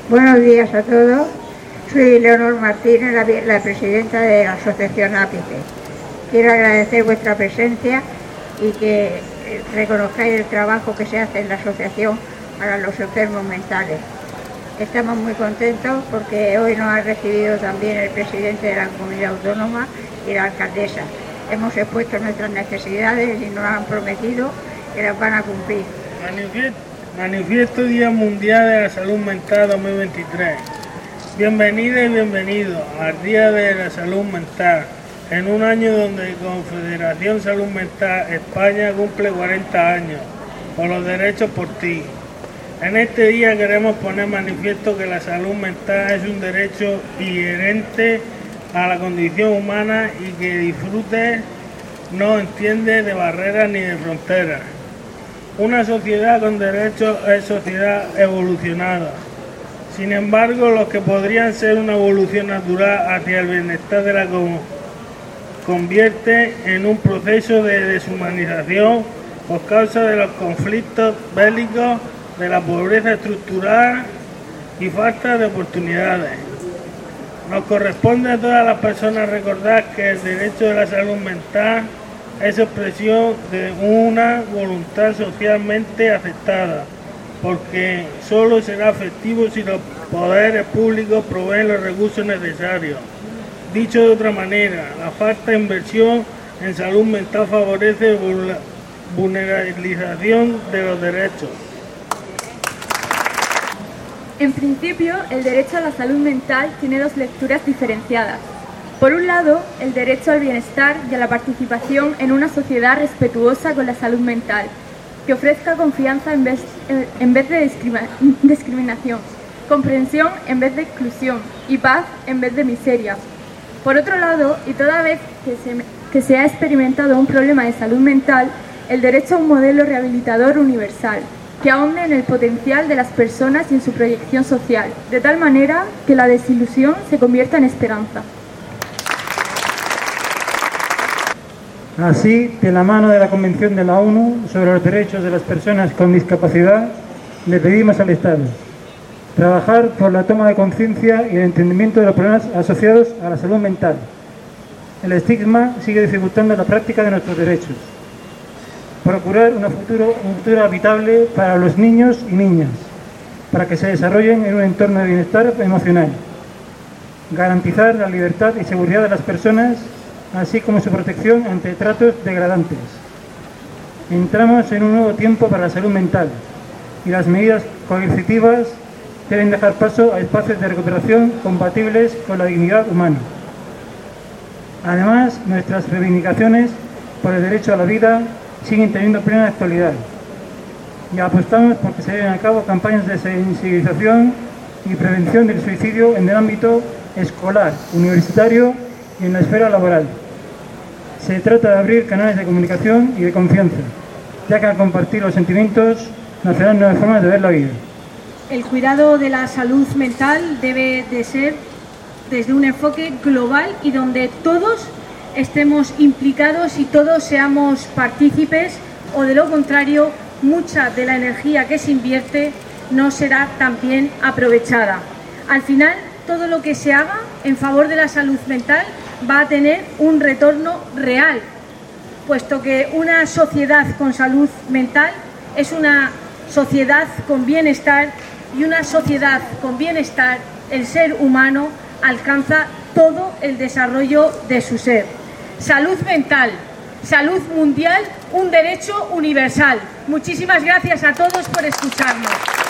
Buenos días a todos. Soy Leonor Martínez, la presidenta de la Asociación Ápice. Quiero agradecer vuestra presencia y que reconozcáis el trabajo que se hace en la asociación para los enfermos mentales. Estamos muy contentos porque hoy nos ha recibido también el presidente de la comunidad autónoma y la alcaldesa. Hemos expuesto nuestras necesidades y nos han prometido que las van a cumplir. Manifiesto Día Mundial de la Salud Mental 2023. Bienvenida y bienvenido al Día de la Salud Mental, en un año donde Confederación Salud Mental España cumple 40 años por los derechos por ti. En este día queremos poner manifiesto que la salud mental es un derecho inherente a la condición humana y que disfrute no entiende de barreras ni de fronteras. Una sociedad con derechos es sociedad evolucionada. Sin embargo, los que podrían ser una evolución natural hacia el bienestar de la convierte en un proceso de deshumanización por causa de los conflictos bélicos, de la pobreza estructural y falta de oportunidades. Nos corresponde a todas las personas recordar que el derecho de la salud mental es expresión de una voluntad socialmente aceptada, porque solo será efectivo si los poderes públicos proveen los recursos necesarios. Dicho de otra manera, la falta de inversión en salud mental favorece la vulnerabilización de los derechos. En principio, el derecho a la salud mental tiene dos lecturas diferenciadas. Por un lado, el derecho al bienestar y a la participación en una sociedad respetuosa con la salud mental, que ofrezca confianza en vez de discriminación, comprensión en vez de exclusión y paz en vez de miseria. Por otro lado, y toda vez que se ha experimentado un problema de salud mental, el derecho a un modelo rehabilitador universal, que ahonde en el potencial de las personas y en su proyección social, de tal manera que la desilusión se convierta en esperanza. Así, de la mano de la Convención de la ONU sobre los derechos de las personas con discapacidad, le pedimos al Estado trabajar por la toma de conciencia y el entendimiento de los problemas asociados a la salud mental. El estigma sigue dificultando la práctica de nuestros derechos. Procurar un futuro habitable para los niños y niñas, para que se desarrollen en un entorno de bienestar emocional. Garantizar la libertad y seguridad de las personas, así como su protección ante tratos degradantes. Entramos en un nuevo tiempo para la salud mental y las medidas coercitivas deben dejar paso a espacios de recuperación compatibles con la dignidad humana. Además, nuestras reivindicaciones por el derecho a la vida siguen teniendo plena actualidad y apostamos por que se lleven a cabo campañas de sensibilización y prevención del suicidio en el ámbito escolar, universitario y en la esfera laboral. Se trata de abrir canales de comunicación y de confianza, ya que al compartir los sentimientos nacerán nuevas formas de ver la vida. El cuidado de la salud mental debe de ser desde un enfoque global y donde todos estemos implicados y todos seamos partícipes, o de lo contrario, mucha de la energía que se invierte no será tan bien aprovechada. Al final, todo lo que se haga en favor de la salud mental va a tener un retorno real, puesto que una sociedad con salud mental es una sociedad con bienestar, y una sociedad con bienestar, el ser humano alcanza todo el desarrollo de su ser. Salud mental, salud mundial, un derecho universal. Muchísimas gracias a todos por escucharnos.